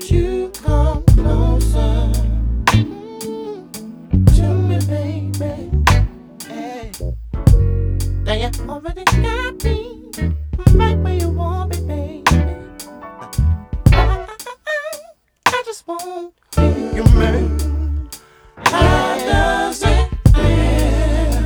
Won't you come closer to me, baby? Hey. Now you already got me right where you want me, baby. I just want you, man. How does it feel?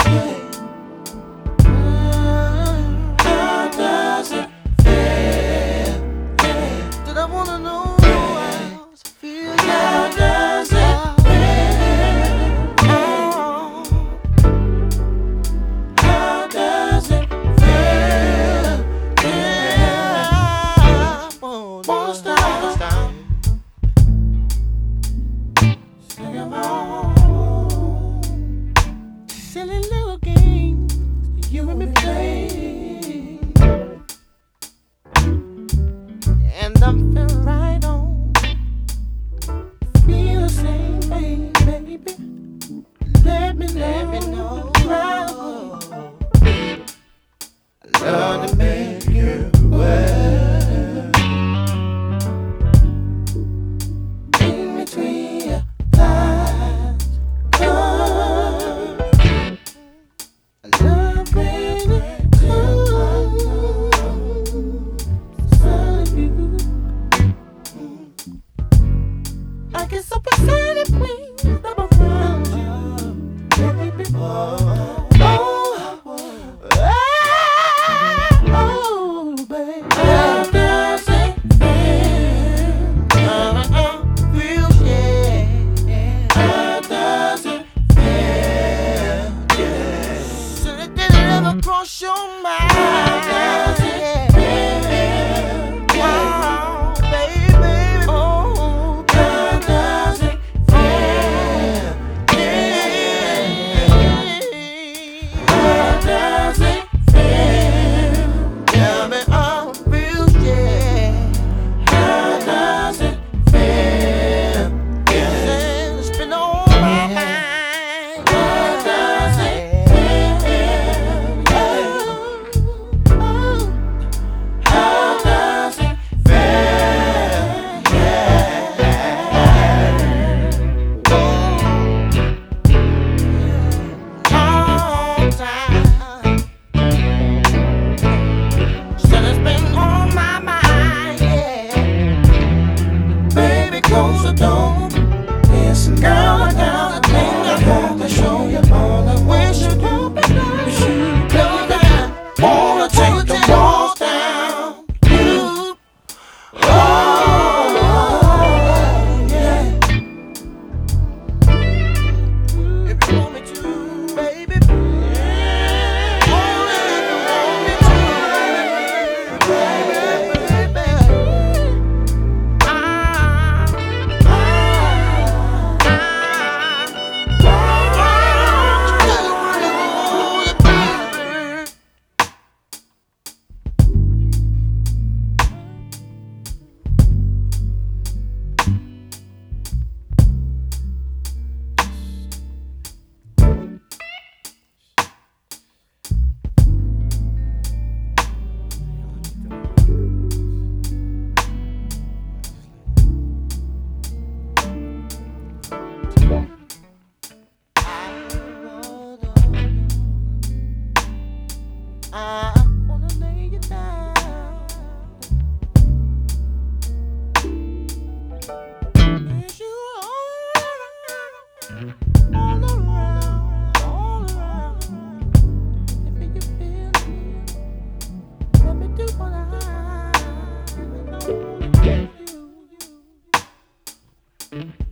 How does it feel? Did I wanna know how it feels? How does it feel? How does it feel? Yeah. Won't stop. Sing along. Silly little games you and me play, and I'm feeling right on. Feel the same way, baby. Let me know. I love to make you well. In between your thighs, I love when it comes you. I get so excited when I'm around you, baby. Oh, baby. How does it feel? Feel, yeah. How does it feel? Yeah. So did it ever cross your mind? How does it feel? Oh, baby. Oh, how does it feel? Yeah. How does it feel? Tell me how it feels, yeah. How does it feel? Yeah. It's been on my mind. How does it feel? Oh, how does it feel? Yeah. All time. Said it's been on my mind, yeah. Baby, close the door. Listen, girl, I got a thing I want to show you all. I wish you could be there. You should go down. Wanna take the walls down. You, oh, yeah. If you want me to, baby. Yeah. Oh, if you want me to, baby. I wanna lay you down. Is you all around, all around? If you feel it, let me do what I know. You.